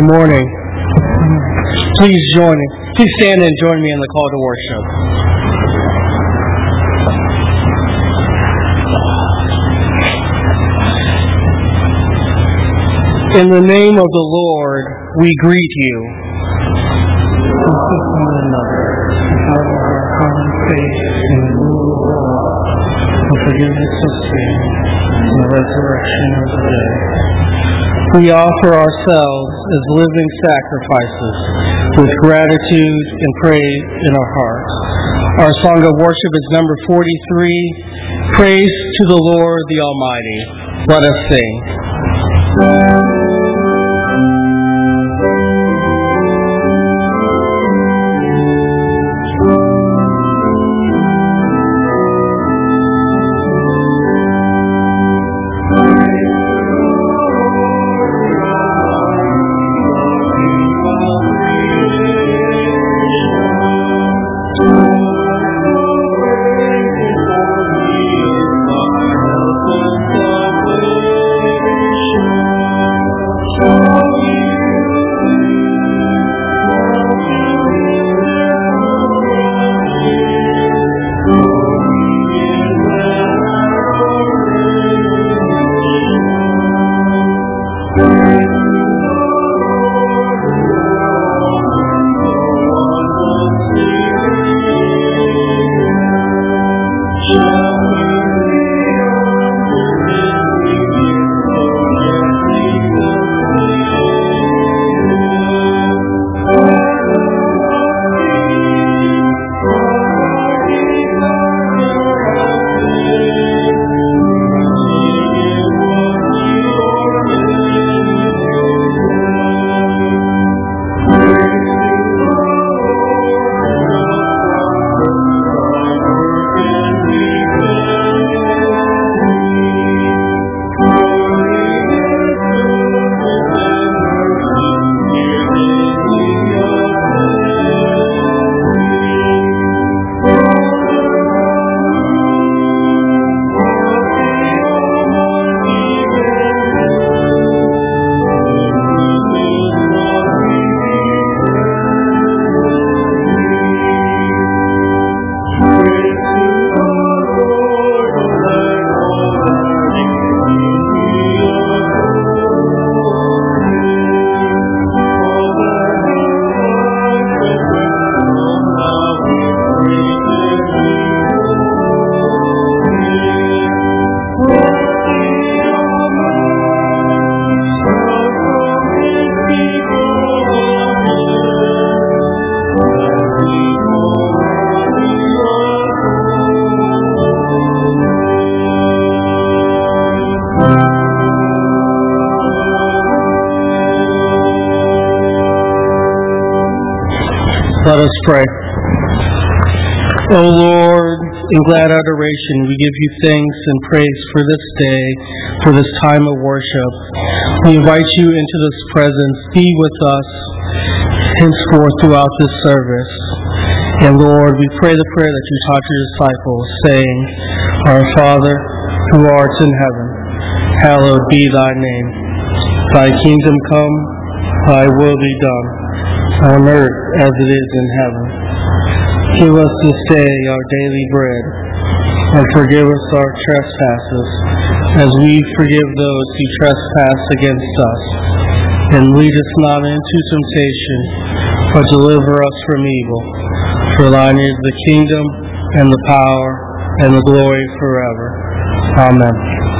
Good morning. Please stand and join me in the call to worship. In the name of the Lord, we greet you. With one another, out of our common faith in the rule of law, the forgiveness of sin, and the resurrection of the dead. We offer ourselves as living sacrifices with gratitude and praise in our hearts. Our song of worship is number 43, Praise to the Lord the Almighty. Let us sing. Let us pray. O Lord, in glad adoration, we give you thanks and praise for this day, for this time of worship. We invite you into this presence. Be with us henceforth throughout this service. And Lord, we pray the prayer that you taught your disciples, saying, Our Father, who art in heaven, hallowed be thy name. Thy kingdom come, thy will be done, on earth as it is in heaven. Give us this day our daily bread, and forgive us our trespasses, as we forgive those who trespass against us. And lead us not into temptation, but deliver us from evil. For thine is the kingdom, and the power, and the glory forever. Amen.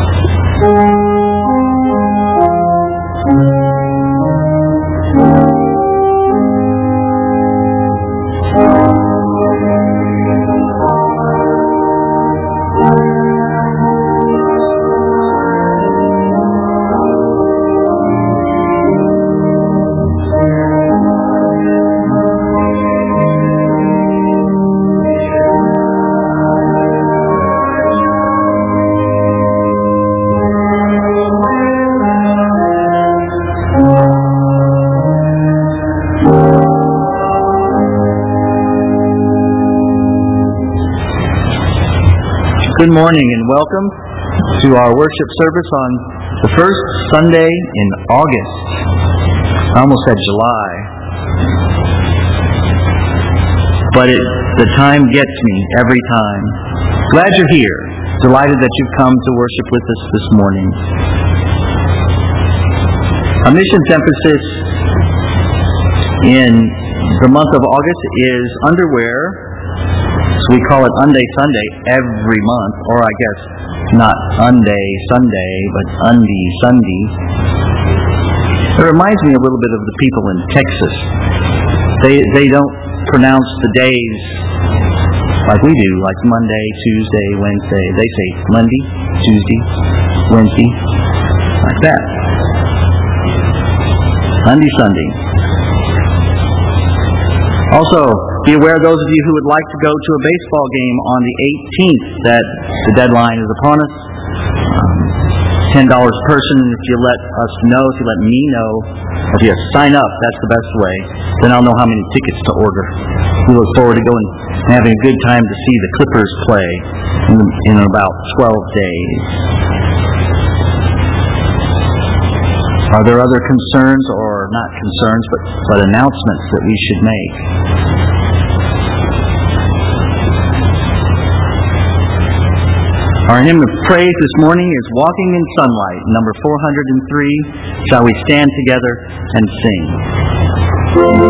Good morning and welcome to our worship service on the first Sunday in August. I almost said July. But the time gets me every time. Glad you're here. Delighted that you've come to worship with us this morning. Our missions emphasis in the month of August is underwear. So we call it Unday Sunday every month, or I guess not Unday Sunday, but Undy Sunday. It reminds me a little bit of the people in Texas. They don't pronounce the days like we do, like Monday, Tuesday, Wednesday. They say Monday, Tuesday, Wednesday, like that. Monday, Sunday. Also, be aware, those of you who would like to go to a baseball game on the 18th, that the deadline is upon us. $10 per person, and if you let us know, if you let me know, if you sign up, that's the best way. Then I'll know how many tickets to order. We look forward to going and having a good time to see the Clippers play in about 12 days. Are there other concerns, or not concerns, but announcements that we should make? Our hymn of praise this morning is Walking in Sunlight, number 403. Shall we stand together and sing?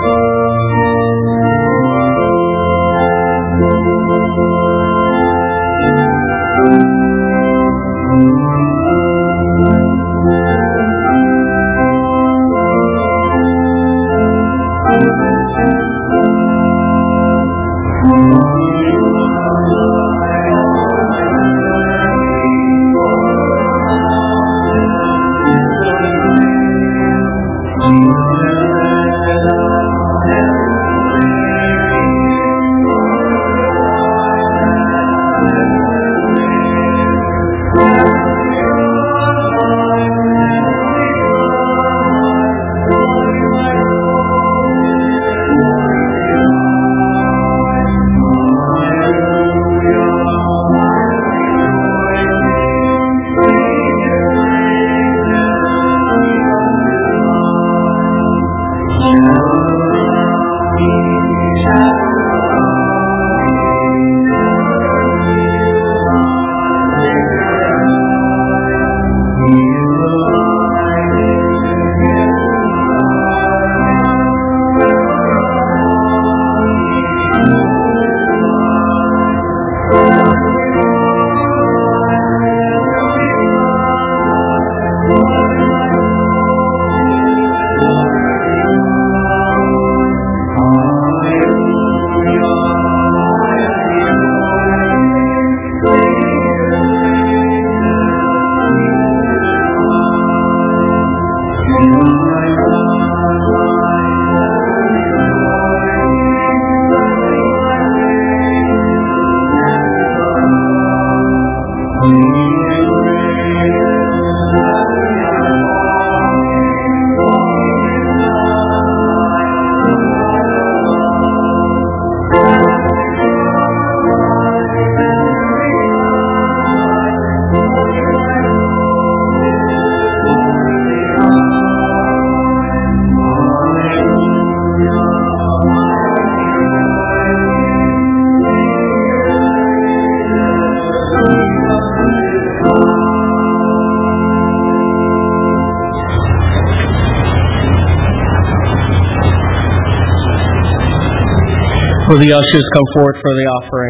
Will the ushers come forward for the offering?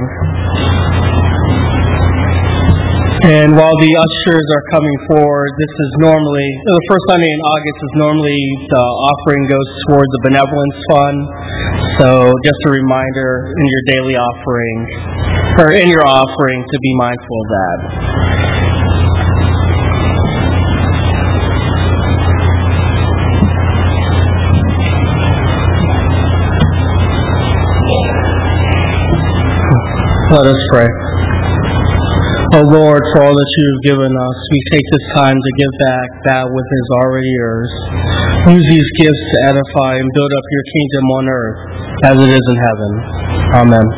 And while the ushers are coming forward, this is normally, the first Sunday in August is normally the offering goes towards the benevolence fund. So just a reminder in your daily offering, or in your offering, to be mindful of that. Let us pray. O Lord, for all that you have given us, we take this time to give back that which is already yours. Use these gifts to edify and build up your kingdom on earth as it is in heaven. Amen.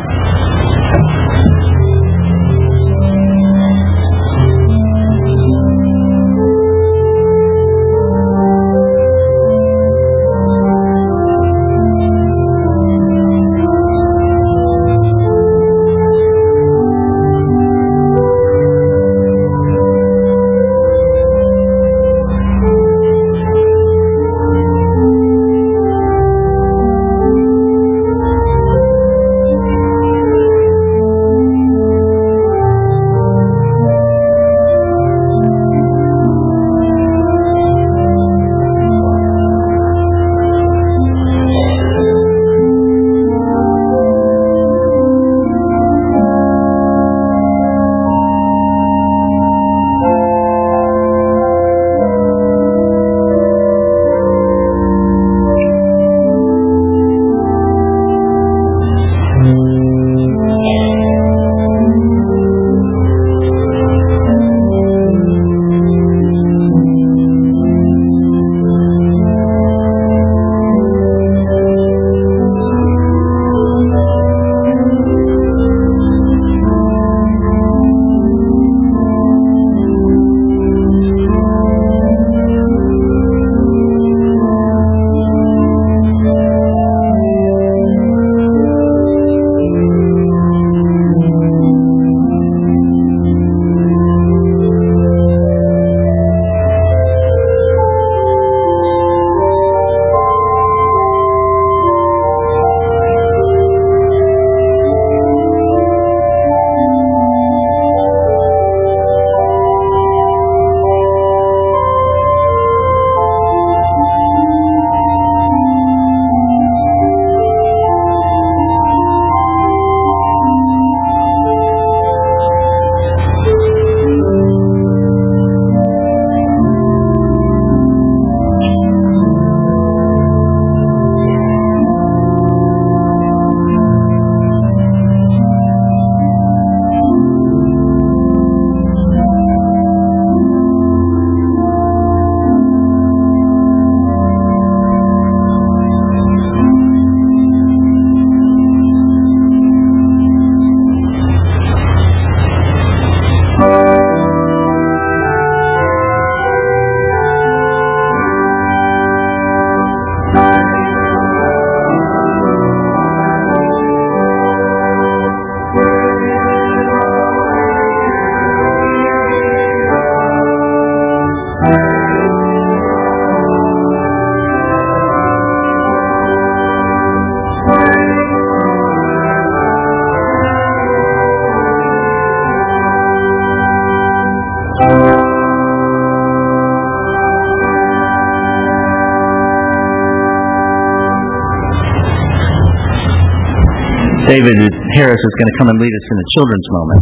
David Harris is going to come and lead us in a children's moment.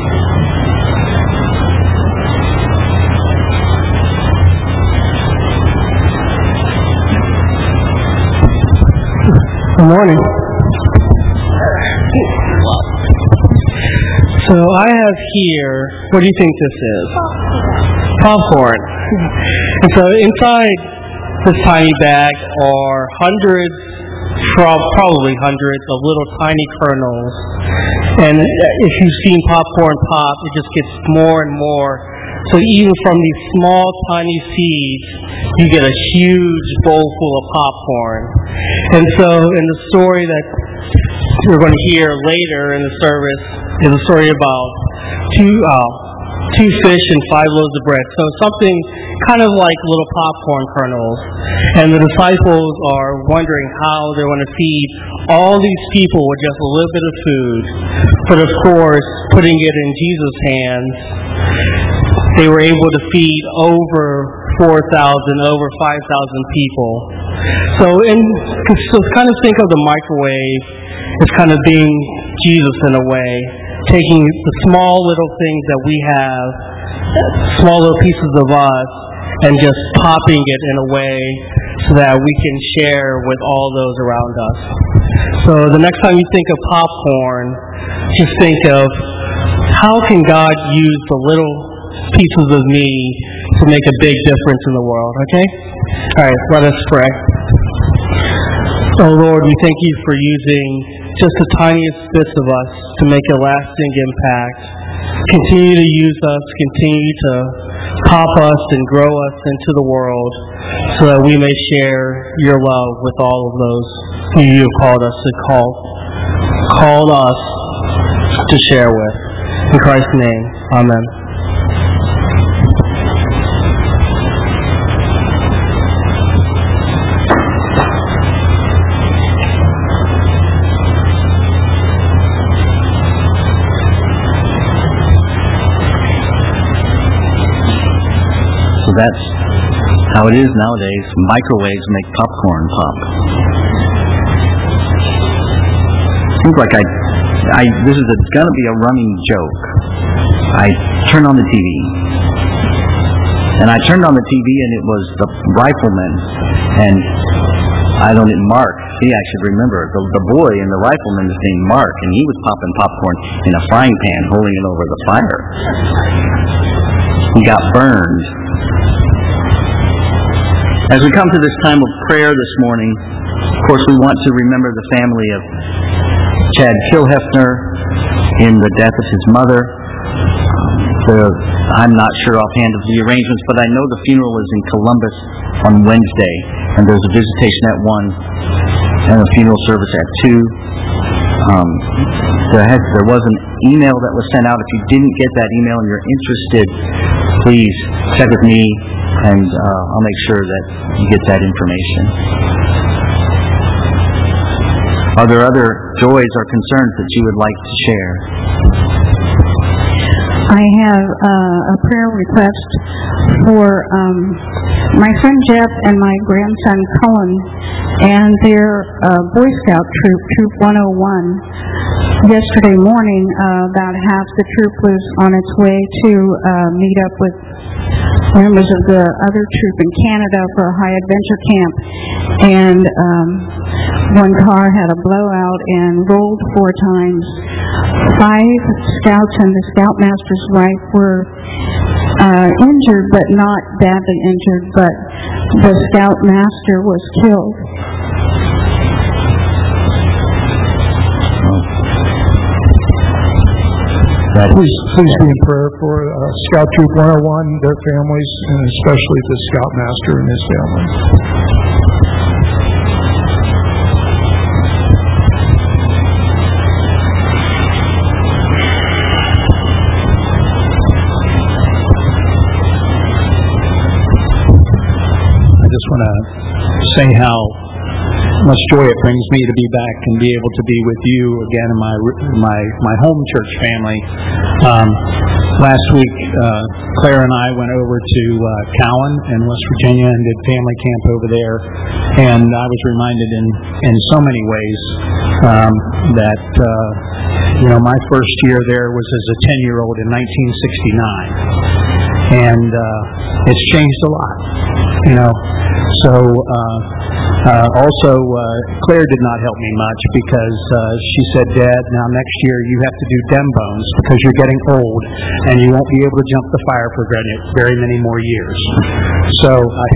Good morning. So I have here, what do you think this is? Popcorn. And so inside this tiny bag are probably hundreds of little tiny kernels. And if you've seen popcorn pop, it just gets more and more. So even from these small tiny seeds, you get a huge bowl full of popcorn. And so in the story that we're going to hear later in the service is a story about two fish and 5 loaves of bread. So something kind of like little popcorn kernels. And the disciples are wondering how they're going to feed all these people with just a little bit of food. But of course, putting it in Jesus' hands, they were able to feed over 4,000, over 5,000 people. So kind of think of the microwave as kind of being Jesus in a way, taking the small little things that we have, small little pieces of us, and just popping it in a way so that we can share with all those around us. So the next time you think of popcorn, just think of how can God use the little pieces of me to make a big difference in the world, okay? All right, let us pray. Oh Lord, we thank you for using just the tiniest bits of us to make a lasting impact. Continue to use us, continue to pop us and grow us into the world so that we may share your love with all of those who you have called us to share with. In Christ's name, amen. That's how it is nowadays. Microwaves make popcorn pop. Seems like this is going to be a running joke. I turned on the TV. And I turned on the TV and it was the rifleman. And Mark, see, I should remember, the boy in the rifleman is named Mark, and he was popping popcorn in a frying pan, holding it over the fire. He got burned. As we come to this time of prayer this morning, of course we want to remember the family of Chad Kilhefner in the death of his mother. I'm not sure offhand of the arrangements, but I know the funeral is in Columbus on Wednesday, and there's a visitation at 1 and a funeral service at 2. There was an email that was sent out. If you didn't get that email and you're interested, please check with me, and I'll make sure that you get that information. Are there other joys or concerns that you would like to share? I have a prayer request for my son Jeff and my grandson Cullen and their Boy Scout troop, Troop 101. Yesterday morning, about half the troop was on its way to meet up with members of the other troop in Canada for a high adventure camp, and one car had a blowout and rolled 4 times. 5 scouts and the scoutmaster's wife were injured, but not badly injured, but the scoutmaster was killed. Please be in prayer for Scout Troop 101, their families, and especially the Scoutmaster and his family. I just want to say how much joy it brings me to be back and be able to be with you again in my home church family. Last week, Claire and I went over to Cowan in West Virginia and did family camp over there, and I was reminded in so many ways that my first year there was as a 10-year-old in 1969, and it's changed a lot, So also, Claire did not help me much because she said, "Dad, now next year you have to do dem bones because you're getting old and you won't be able to jump the fire for very many more years." So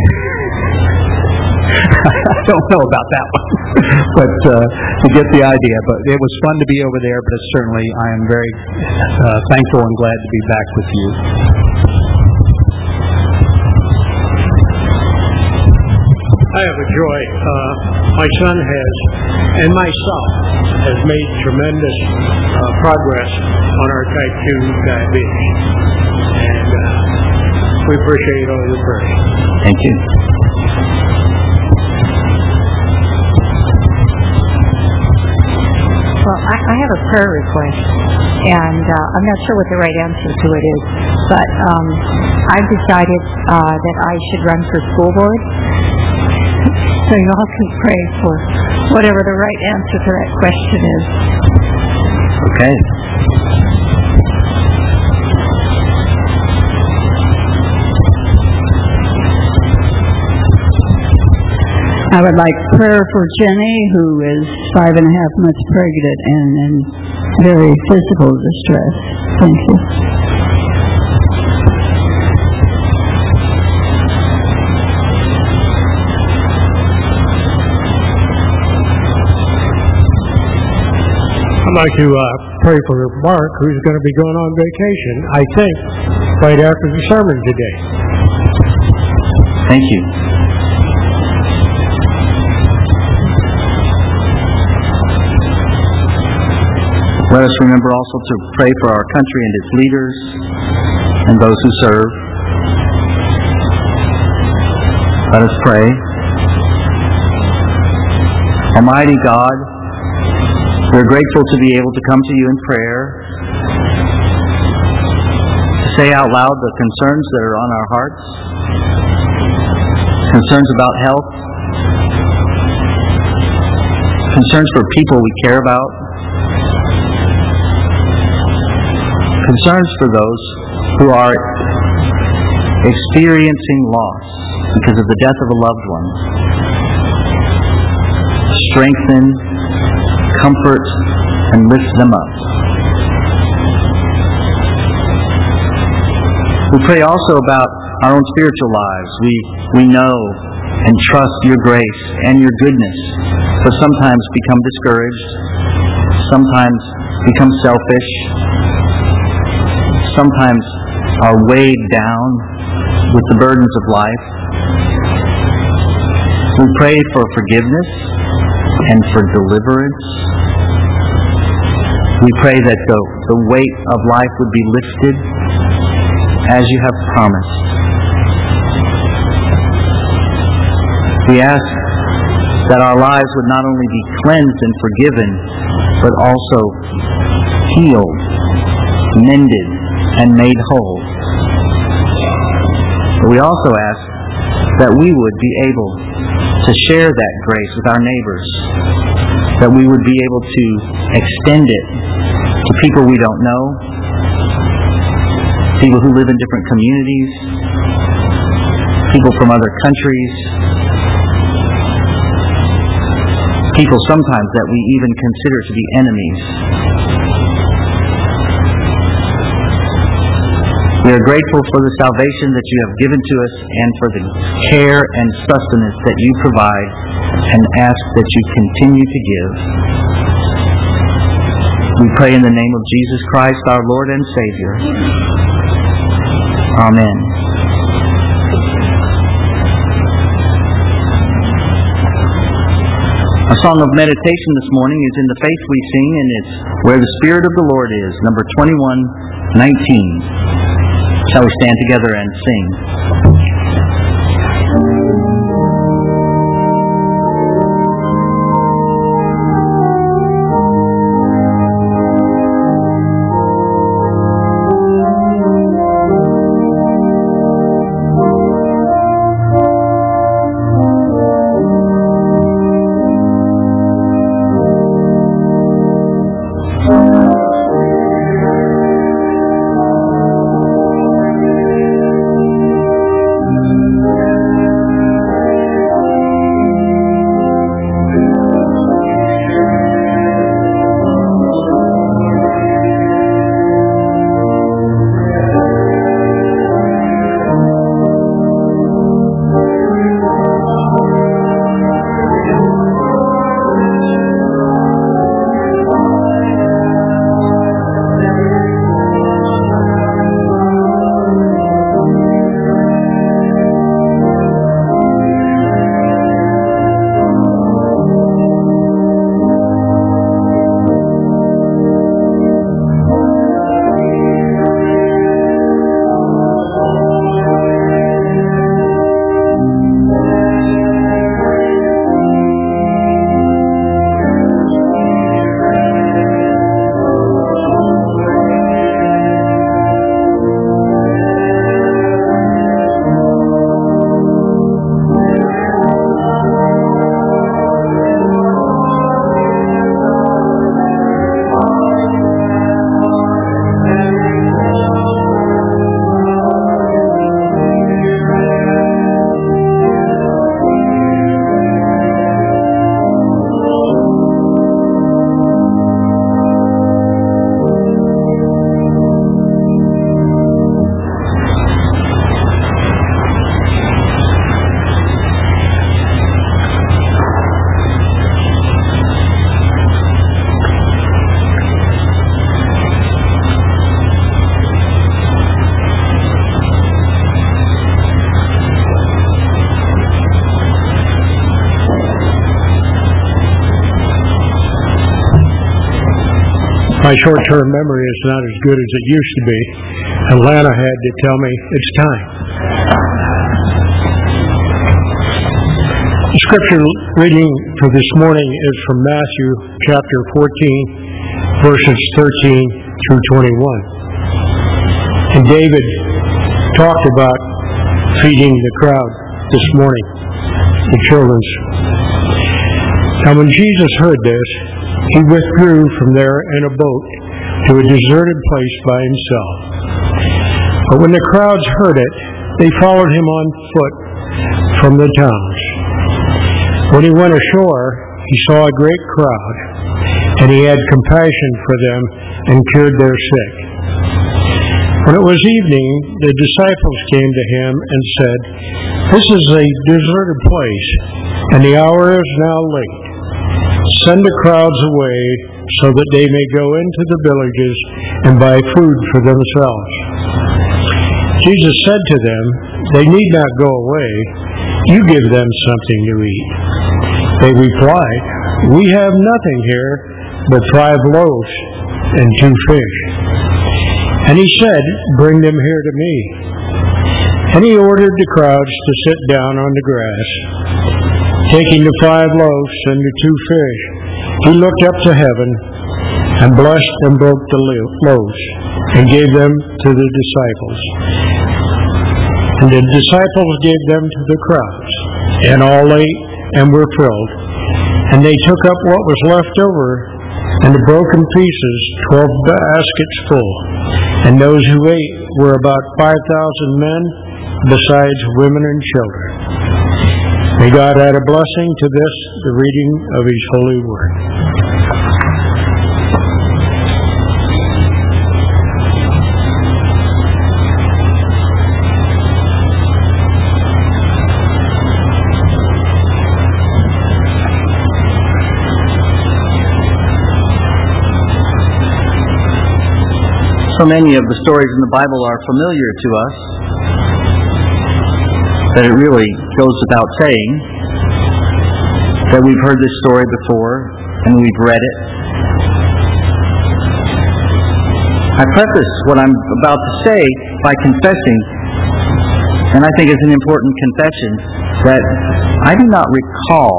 I don't know about that one, but you get the idea. But it was fun to be over there, but certainly I am very thankful and glad to be back with you. I have a joy. My son and myself has made tremendous progress on our type 2 diabetes. And we appreciate all your prayers. Thank you. Well, I have a prayer request, and I'm not sure what the right answer to it is, but I've decided that I should run for school board. So you all can pray for whatever the right answer to that question is. Okay. I would like prayer for Jenny, who is 5.5 months pregnant and in very physical distress. Thank you. I'd like to pray for Mark, who's going to be going on vacation, I think, right after the sermon today. Thank you. Let us remember also to pray for our country and its leaders and those who serve. Let us pray. Almighty God, we're grateful to be able to come to you in prayer, to say out loud the concerns that are on our hearts, concerns about health, concerns for people we care about, concerns for those who are experiencing loss because of the death of a loved one. Strengthen, comfort, and lift them up. We pray also about our own spiritual lives. We know and trust your grace and your goodness, but sometimes become discouraged, sometimes become selfish, sometimes are weighed down with the burdens of life. We pray for forgiveness and for deliverance. We pray that the weight of life would be lifted as you have promised. We ask that our lives would not only be cleansed and forgiven, but also healed, mended, and made whole. But we also ask that we would be able to share that grace with our neighbors, that we would be able to extend it to people we don't know, people who live in different communities, people from other countries, people sometimes that we even consider to be enemies. We are grateful for the salvation that you have given to us and for the care and sustenance that you provide, and ask that you continue to give. We pray in the name of Jesus Christ, our Lord and Savior. Amen. Our song of meditation this morning is In the Faith We Sing, and it's Where the Spirit of the Lord Is, number 2119. Shall we stand together and sing? My short-term memory is not as good as it used to be, and Lana had to tell me it's time. The scripture reading for this morning is from Matthew chapter 14, verses 13 through 21. And David talked about feeding the crowd this morning, the children's. Now when Jesus heard this, he withdrew from there in a boat to a deserted place by himself. But when the crowds heard it, they followed him on foot from the towns. When he went ashore, he saw a great crowd, and he had compassion for them and cured their sick. When it was evening, the disciples came to him and said, "This is a deserted place, and the hour is now late. Send the crowds away so that they may go into the villages and buy food for themselves." Jesus said to them, "They need not go away. You give them something to eat." They replied, "We have nothing here but 5 loaves and 2 fish. And he said, "Bring them here to me." And he ordered the crowds to sit down on the grass. Taking the 5 loaves and the 2 fish, he looked up to heaven and blessed and broke the loaves and gave them to the disciples. And the disciples gave them to the crowds, and all ate and were filled. And they took up what was left over and the broken pieces, 12 baskets full. And those who ate were about 5,000 men, besides women and children. May God add a blessing to this, the reading of His holy word. So many of the stories in the Bible are familiar to us that it really goes without saying that we've heard this story before and we've read it. I preface what I'm about to say by confessing, and I think it's an important confession, that I do not recall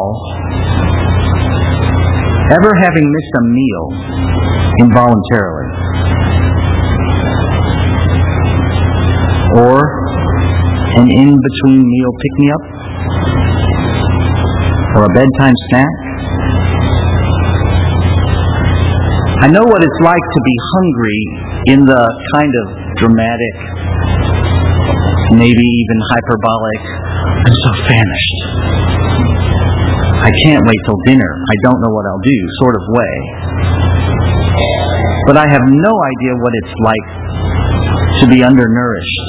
ever having missed a meal involuntarily, or an in-between meal pick-me-up, or a bedtime snack. I know what it's like to be hungry in the kind of dramatic, maybe even hyperbolic, "I'm so famished, I can't wait till dinner, I don't know what I'll do" sort of way. But I have no idea what it's like to be undernourished,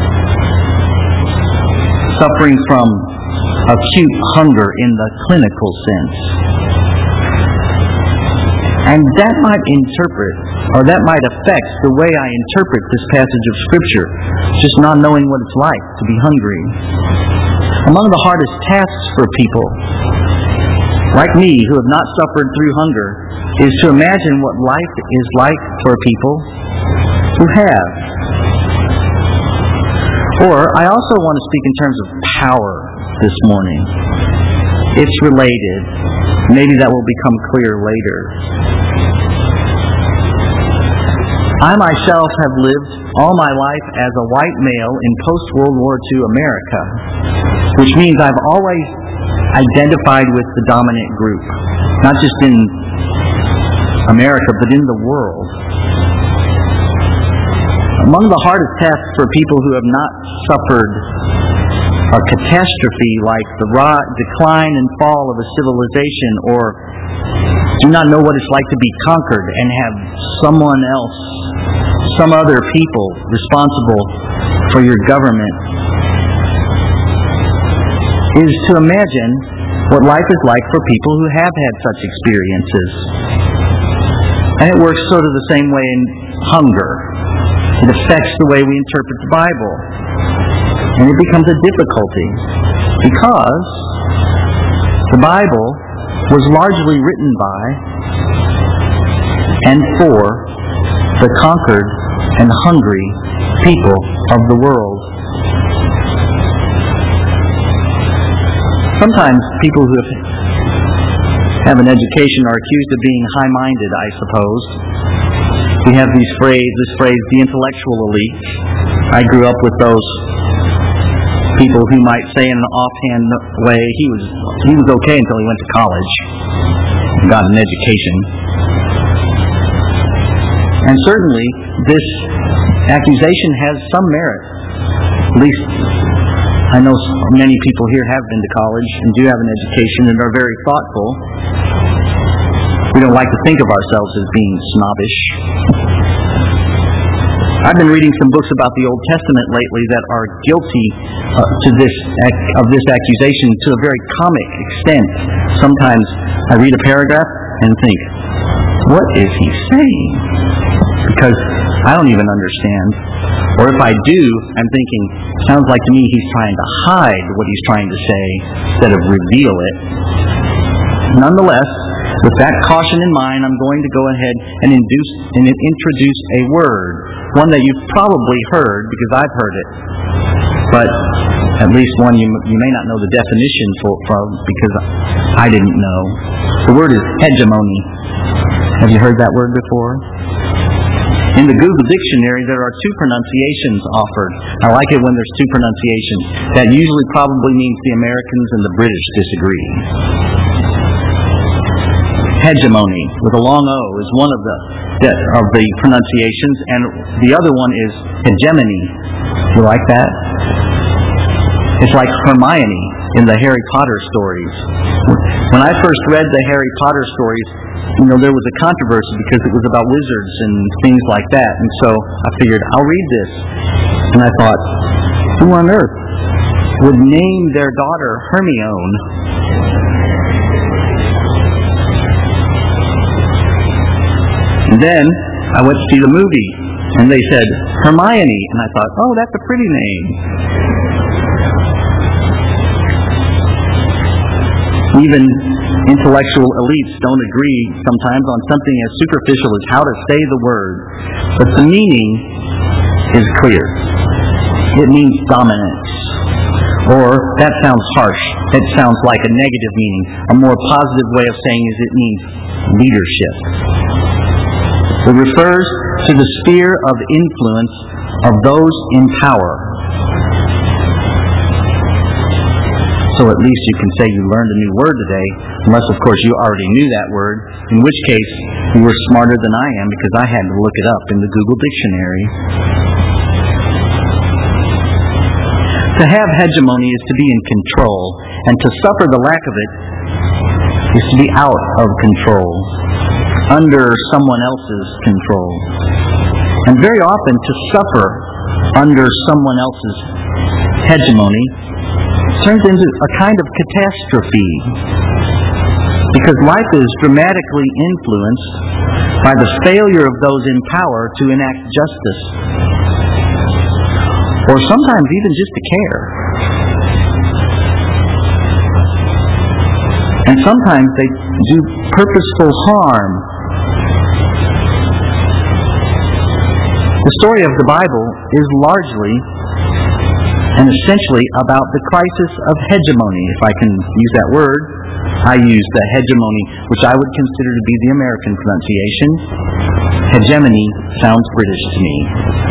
suffering from acute hunger in the clinical sense. And that might affect the way I interpret this passage of Scripture, just not knowing what it's like to be hungry. Among the hardest tasks for people like me who have not suffered through hunger is to imagine what life is like for people who have. Or, I also want to speak in terms of power this morning. It's related. Maybe that will become clear later. I myself have lived all my life as a white male in post-World War II America, which means I've always identified with the dominant group, not just in America, but in the world. Among the hardest tasks for people who have not suffered a catastrophe like the decline and fall of a civilization, or do not know what it's like to be conquered and have someone else, some other people responsible for your government, is to imagine what life is like for people who have had such experiences. And it works sort of the same way in hunger. It affects the way we interpret the Bible. And it becomes a difficulty because the Bible was largely written by and for the conquered and hungry people of the world. Sometimes people who have an education are accused of being high-minded, I suppose. We have this phrase, the intellectual elite. I grew up with those people who might say in an offhand way, he was okay until he went to college and got an education. And certainly, this accusation has some merit. At least, I know many people here have been to college and do have an education and are very thoughtful. We don't like to think of ourselves as being snobbish. I've been reading some books about the Old Testament lately that are guilty of this accusation to a very comic extent. Sometimes I read a paragraph and think, what is he saying? Because I don't even understand. Or if I do, I'm thinking, sounds like to me he's trying to hide what he's trying to say instead of reveal it. Nonetheless, with that caution in mind, I'm going to go ahead and introduce a word, one that you've probably heard because I've heard it, but at least one you may not know the definition for because I didn't know. The word is hegemony. Have you heard that word before? In the Google Dictionary, there are two pronunciations offered. I like it when there's two pronunciations. That usually probably means the Americans and the British disagree. Hegemony, with a long O, is one of the pronunciations, and the other one is hegemony. You like that? It's like Hermione in the Harry Potter stories. When I first read the Harry Potter stories, there was a controversy because it was about wizards and things like that, and so I figured, I'll read this. And I thought, who on earth would name their daughter Hermione? And then I went to see the movie, and they said, Hermione. And I thought, oh, that's a pretty name. Even intellectual elites don't agree sometimes on something as superficial as how to say the word. But the meaning is clear. It means dominance. Or, that sounds harsh. It sounds like a negative meaning. A more positive way of saying is it means leadership. It refers to the sphere of influence of those in power. So at least you can say you learned a new word today, unless of course you already knew that word, in which case you were smarter than I am because I had to look it up in the Google Dictionary. To have hegemony is to be in control, and to suffer the lack of it is to be out of control, under someone else's control. And very often to suffer under someone else's hegemony turns into a kind of catastrophe, because life is dramatically influenced by the failure of those in power to enact justice, or sometimes even just to care. And sometimes they do purposeful harm. The story of the Bible is largely and essentially about the crisis of hegemony. If I can use that word, I use the hegemony, which I would consider to be the American pronunciation. Hegemony sounds British to me.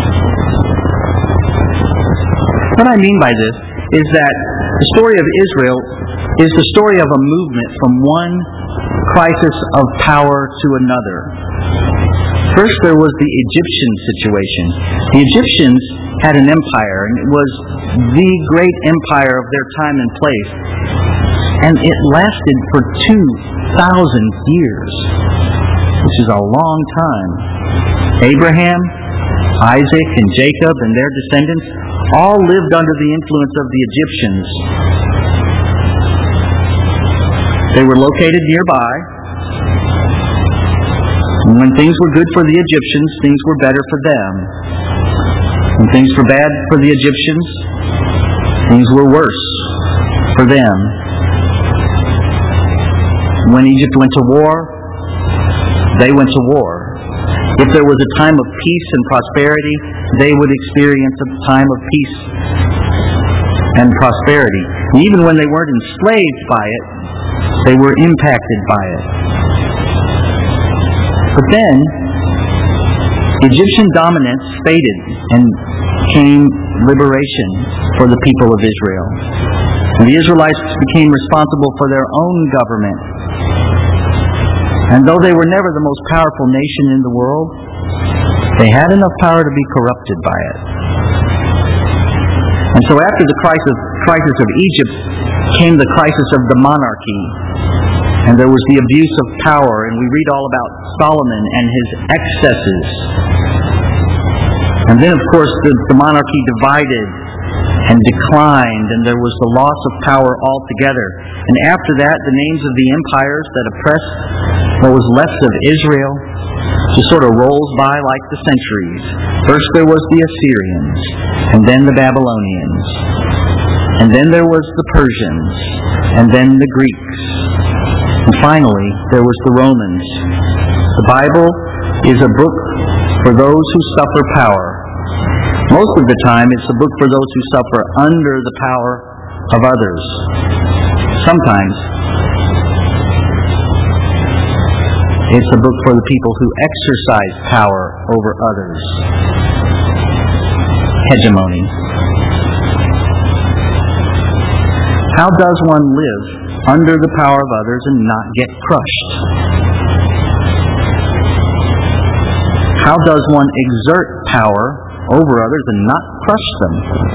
What I mean by this is that the story of Israel is the story of a movement from one crisis of power to another. First, there was the Egyptian situation. The Egyptians had an empire, and it was the great empire of their time and place. And it lasted for 2,000 years, which is a long time. Abraham, Isaac, and Jacob and their descendants all lived under the influence of the Egyptians. They were located nearby. And when things were good for the Egyptians, things were better for them. When things were bad for the Egyptians, things were worse for them. When Egypt went to war, they went to war. If there was a time of peace and prosperity, they would experience a time of peace and prosperity. And even when they weren't enslaved by it, they were impacted by it. But then, Egyptian dominance faded and came liberation for the people of Israel. And the Israelites became responsible for their own government. And though they were never the most powerful nation in the world, they had enough power to be corrupted by it. And so after the crisis of Egypt came the crisis of the monarchy. And there was the abuse of power, and we read all about Solomon and his excesses. And then, of course, the monarchy divided and declined, and there was the loss of power altogether. And after that, the names of the empires that oppressed what was left of Israel just sort of rolls by like the centuries. First there was the Assyrians, and then the Babylonians, and then there was the Persians, and then the Greeks. And finally, there was the Romans. The Bible is a book for those who suffer power. Most of the time, it's a book for those who suffer under the power of others. Sometimes, it's a book for the people who exercise power over others. Hegemony. How does one live under the power of others and not get crushed? How does one exert power over others and not crush them?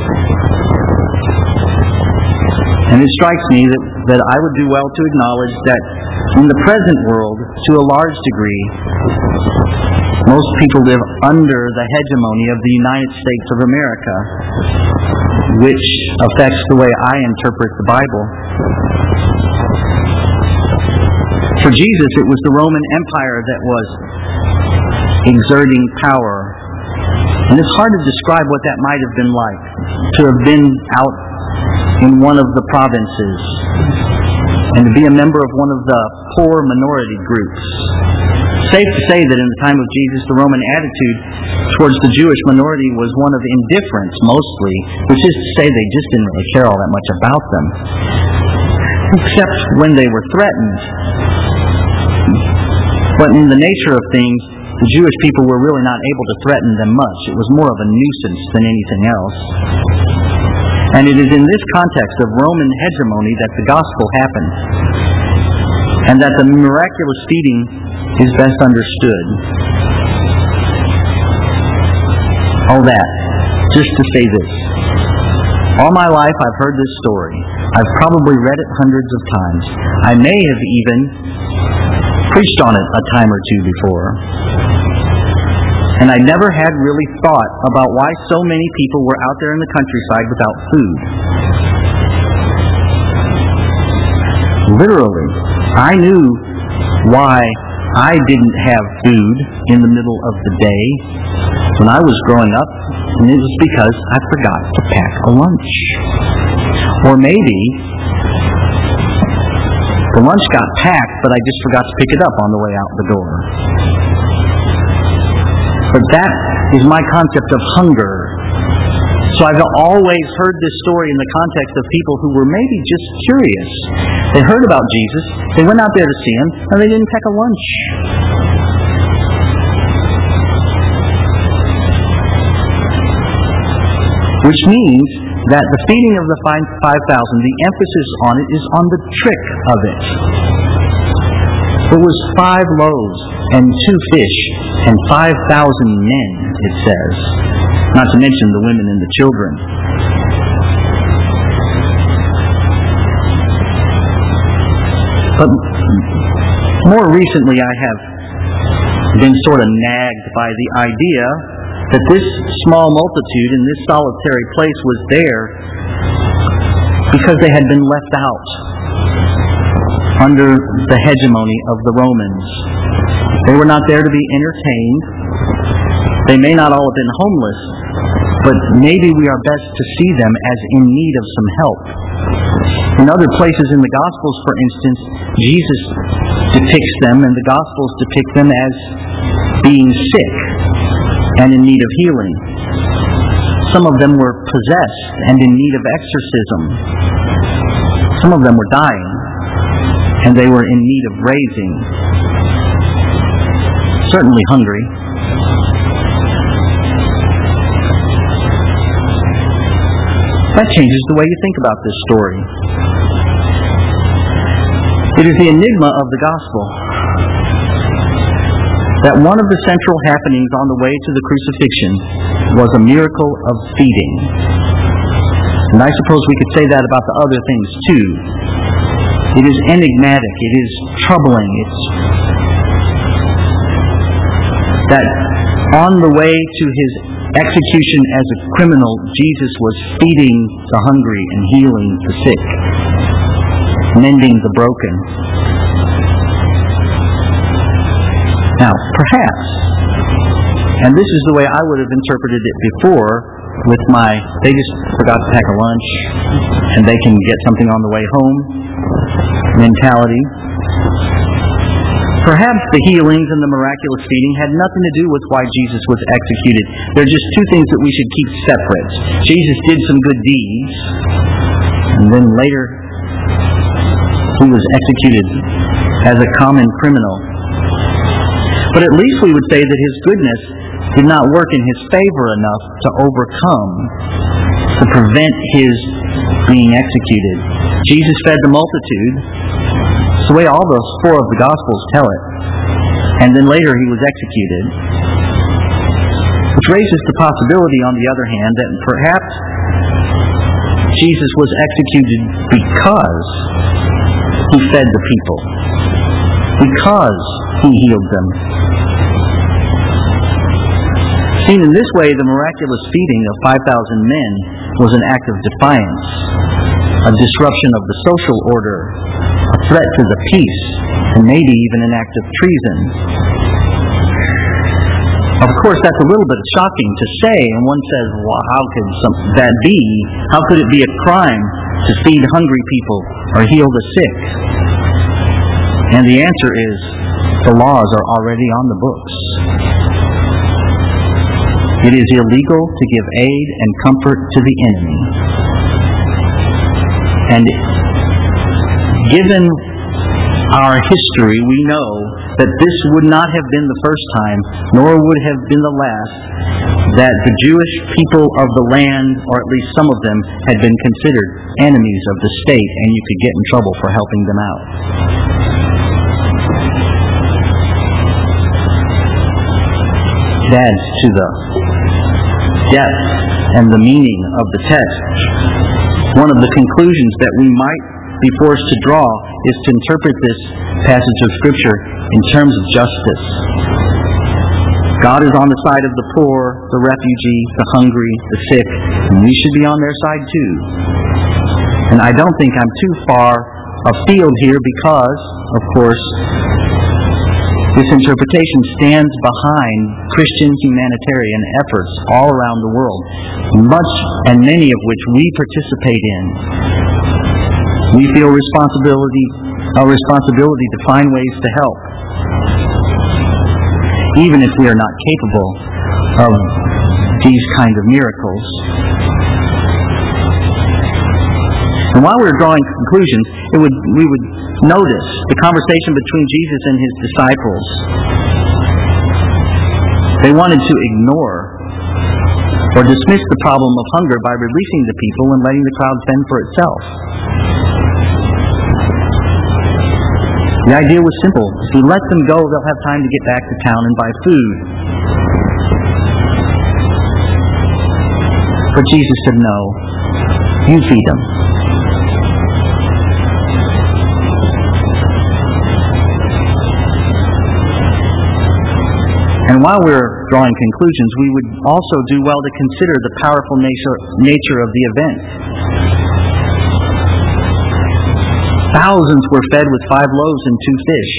And it strikes me that I would do well to acknowledge that in the present world, to a large degree, most people live under the hegemony of the United States of America, which affects the way I interpret the Bible. For Jesus, it was the Roman Empire that was exerting power. And it's hard to describe what that might have been like, to have been out in one of the provinces and to be a member of one of the poor minority groups. Safe to say that in the time of Jesus, the Roman attitude towards the Jewish minority was one of indifference mostly, which is to say they just didn't really care all that much about them, except when they were threatened. But in the nature of things, the Jewish people were really not able to threaten them much. It was more of a nuisance than anything else. And it is in this context of Roman hegemony that the gospel happened, and that the miraculous feeding is best understood. All that, just to say this. All my life I've heard this story. I've probably read it hundreds of times. I may have even preached on it a time or two before. And I never had really thought about why so many people were out there in the countryside without food. Literally, I knew why I didn't have food in the middle of the day when I was growing up, and it was because I forgot to pack a lunch. Or maybe the lunch got packed, but I just forgot to pick it up on the way out the door. But that is my concept of hunger. So I've always heard this story in the context of people who were maybe just curious. They heard about Jesus, they went out there to see Him, and they didn't pack a lunch. Which means that the feeding of the 5,000, the emphasis on it is on the trick of it. It was 5 loaves and 2 fish and 5,000 men, it says. Not to mention the women and the children. But more recently I have been sort of nagged by the idea that this small multitude in this solitary place was there because they had been left out under the hegemony of the Romans. They were not there to be entertained. They may not all have been homeless, but maybe we are best to see them as in need of some help. In other places in the Gospels, for instance, Jesus depicts them, and the Gospels depict them as being sick and in need of healing. Some of them were possessed and in need of exorcism. Some of them were dying, and they were in need of raising. Certainly hungry. That changes the way you think about this story. It is the enigma of the gospel that one of the central happenings on the way to the crucifixion was a miracle of feeding. And I suppose we could say that about the other things too. It is enigmatic. It is troubling. It's that on the way to his execution as a criminal, Jesus was feeding the hungry and healing the sick, mending the broken. Now, perhaps, and this is the way I would have interpreted it before, with they just forgot to pack a lunch and they can get something on the way home mentality. Perhaps the healings and the miraculous feeding had nothing to do with why Jesus was executed. They're just two things that we should keep separate. Jesus did some good deeds, and then later he was executed as a common criminal. But at least we would say that his goodness did not work in his favor enough to prevent his being executed. Jesus fed the multitude. It's the way all those four of the Gospels tell it. And then later he was executed. Which raises the possibility, on the other hand, that perhaps Jesus was executed because he fed the people. Because he healed them. Seen in this way, the miraculous feeding of 5,000 men was an act of defiance, a disruption of the social order, a threat to the peace, and maybe even an act of treason. Of course, that's a little bit shocking to say, and one says, well, how could that be? How could it be a crime to feed hungry people or heal the sick? And the answer is, the laws are already on the books. It is illegal to give aid and comfort to the enemy. And given our history, we know that this would not have been the first time, nor would have been the last, that the Jewish people of the land, or at least some of them, had been considered enemies of the state, and you could get in trouble for helping them out. It adds to the depth and the meaning of the text. One of the conclusions that we might be forced to draw is to interpret this passage of Scripture in terms of justice. God is on the side of the poor, the refugee, the hungry, the sick, and we should be on their side too. And I don't think I'm too far afield here because, of course, this interpretation stands behind Christian humanitarian efforts all around the world, much and many of which we participate in. We feel a responsibility to find ways to help, even if we are not capable of these kinds of miracles. And while we're drawing conclusions, we would notice the conversation between Jesus and his disciples. They wanted to ignore or dismiss the problem of hunger by releasing the people and letting the crowd fend for itself. The idea was simple. If we let them go, they'll have time to get back to town and buy food. But Jesus said, no, you feed them. And while we're drawing conclusions, we would also do well to consider the powerful nature of the event. Thousands were fed with 5 loaves and 2 fish.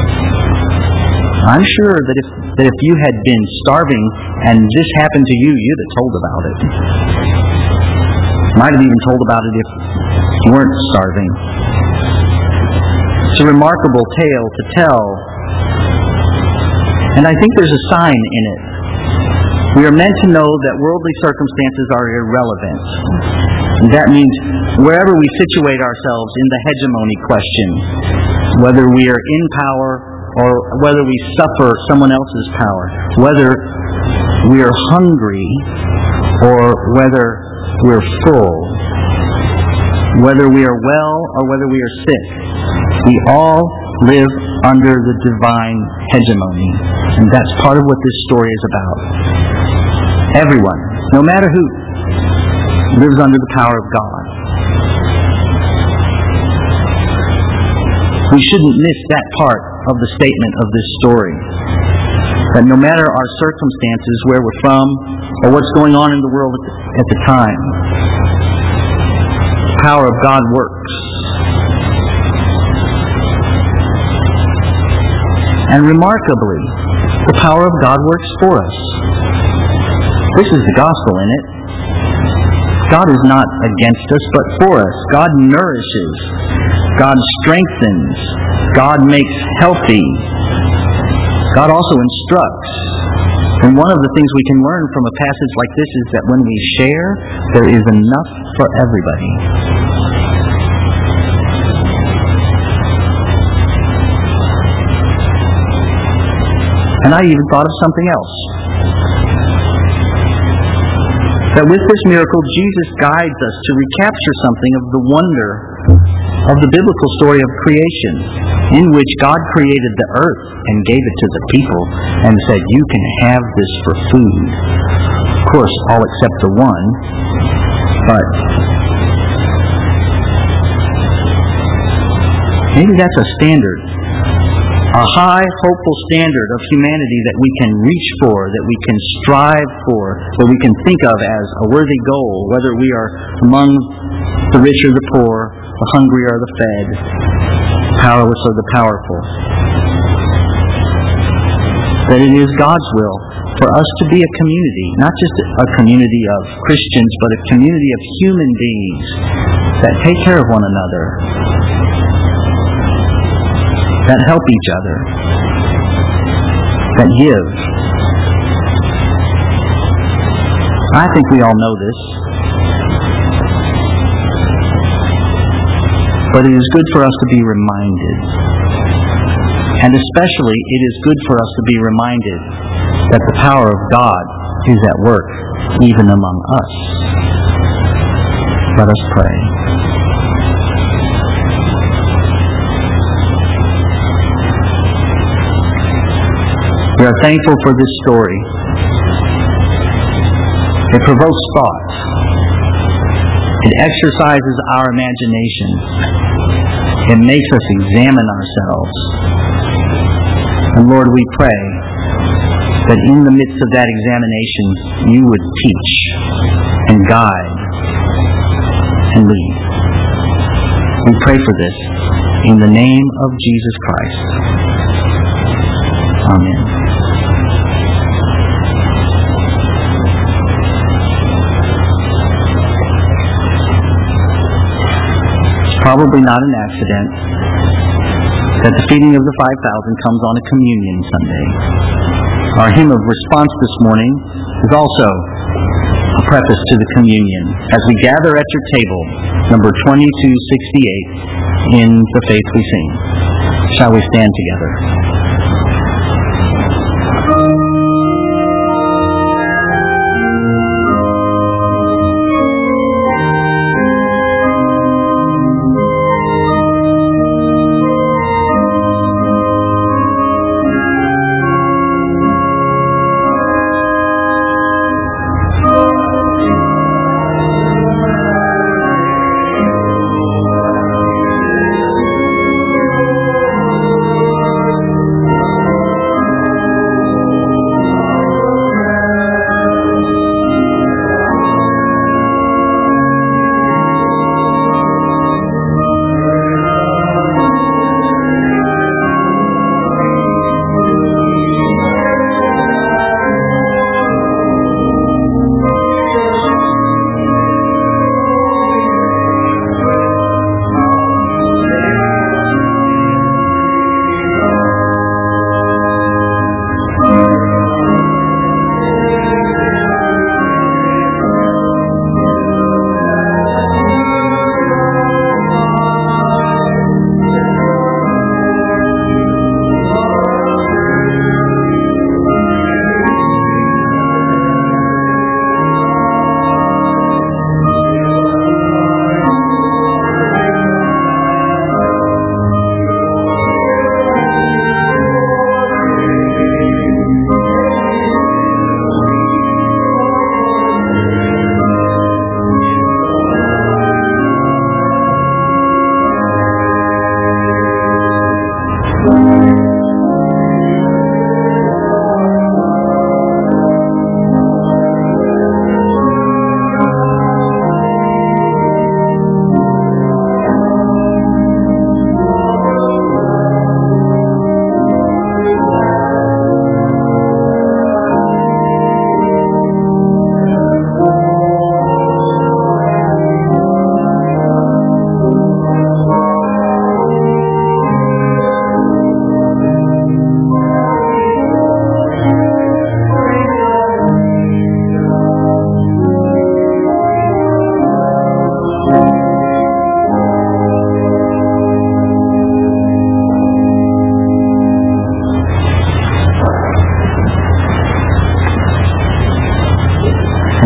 I'm sure that if you had been starving and this happened to you, you'd have told about it. Might have even told about it if you weren't starving. It's a remarkable tale to tell. And I think there's a sign in it. We are meant to know that worldly circumstances are irrelevant. And that means wherever we situate ourselves in the hegemony question, whether we are in power or whether we suffer someone else's power, whether we are hungry or whether we're full, whether we are well or whether we are sick, we all live under the divine hegemony. And that's part of what this story is about. Everyone, no matter who, lives under the power of God. We shouldn't miss that part of the statement of this story. That no matter our circumstances, where we're from, or what's going on in the world at the time, the power of God works. And remarkably, the power of God works for us. This is the gospel in it. God is not against us, but for us. God nourishes. God strengthens. God makes healthy. God also instructs. And one of the things we can learn from a passage like this is that when we share, there is enough for everybody. And I even thought of something else. That with this miracle, Jesus guides us to recapture something of the wonder of the biblical story of creation, in which God created the earth and gave it to the people and said, "You can have this for food." Of course, all except the one, but maybe that's a standard, a high, hopeful standard of humanity that we can reach for, that we can strive for, that we can think of as a worthy goal, whether we are among the rich or the poor, the hungry or the fed, powerless or the powerful. That it is God's will for us to be a community, not just a community of Christians, but a community of human beings that take care of one another, that help each other, that give. I think we all know this. But it is good for us to be reminded. And especially it is good for us to be reminded that the power of God is at work even among us. Let us pray. We are thankful for this story. It provokes thought. It exercises our imagination. It makes us examine ourselves. And Lord, we pray that in the midst of that examination, you would teach and guide and lead. We pray for this in the name of Jesus Christ. Amen. Probably not an accident that the feeding of the 5,000 comes on a communion Sunday. Our hymn of response this morning is also a preface to the communion. As we gather at your table, number 2268, in The Faith We Sing. Shall we stand together?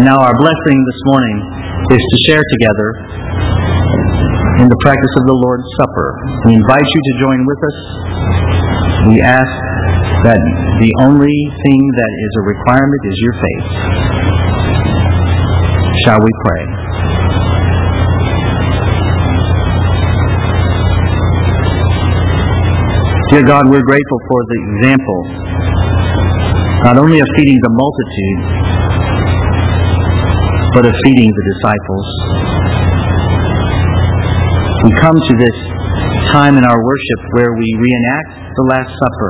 And now our blessing this morning is to share together in the practice of the Lord's Supper. We invite you to join with us. We ask that the only thing that is a requirement is your faith. Shall we pray? Dear God, we're grateful for the example, not only of feeding the multitude, but of feeding the disciples. We come to this time in our worship where we reenact the Last Supper.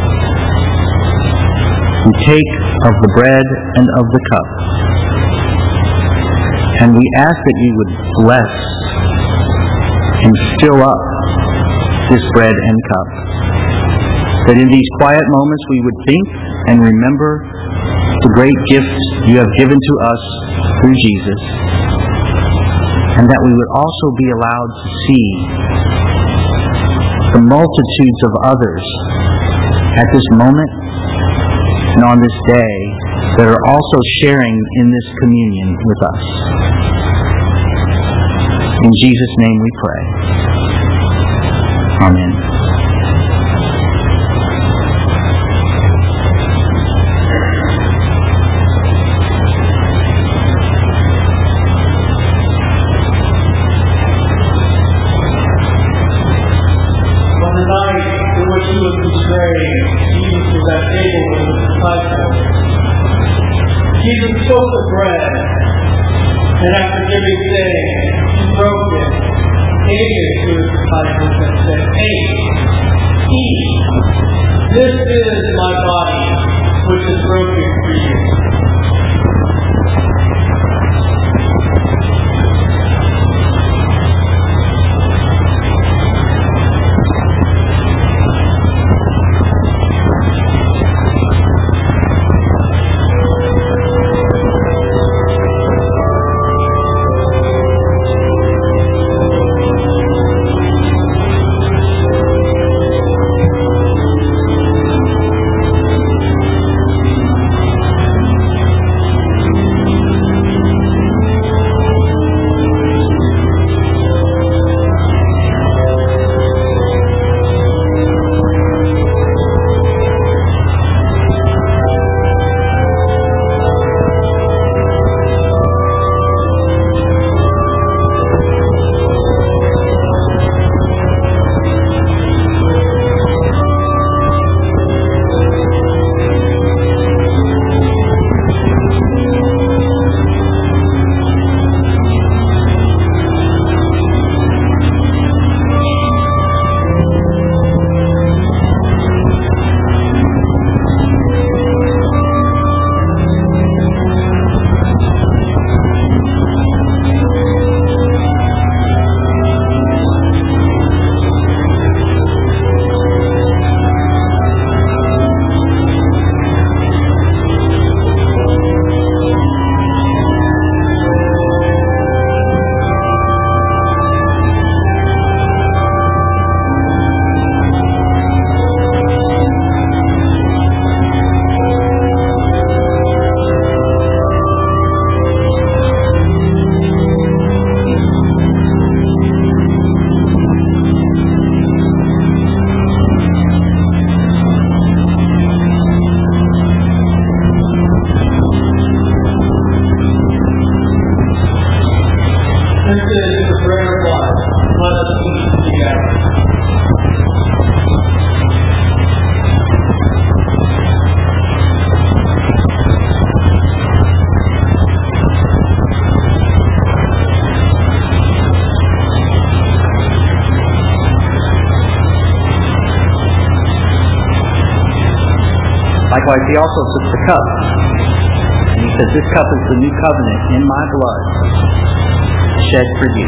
We take of the bread and of the cup, and we ask that you would bless and fill up this bread and cup. That in these quiet moments we would think and remember the great gifts you have given to us through Jesus, and that we would also be allowed to see the multitudes of others at this moment and on this day that are also sharing in this communion with us. In Jesus' name we pray. Amen. Jesus took the bread, and after giving thanks, he broke it, gave it to his disciples, and said, "Take, eat. This is my body, which is broken for you." Likewise, he also took the cup, and he says, "This cup is the new covenant in my blood, shed for you."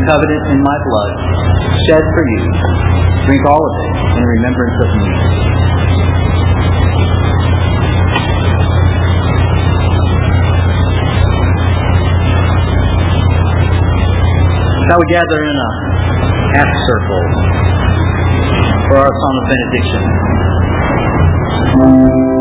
covenant in my blood, shed for you. Drink all of it in remembrance of me. Now we gather in a half circle for our song of benediction.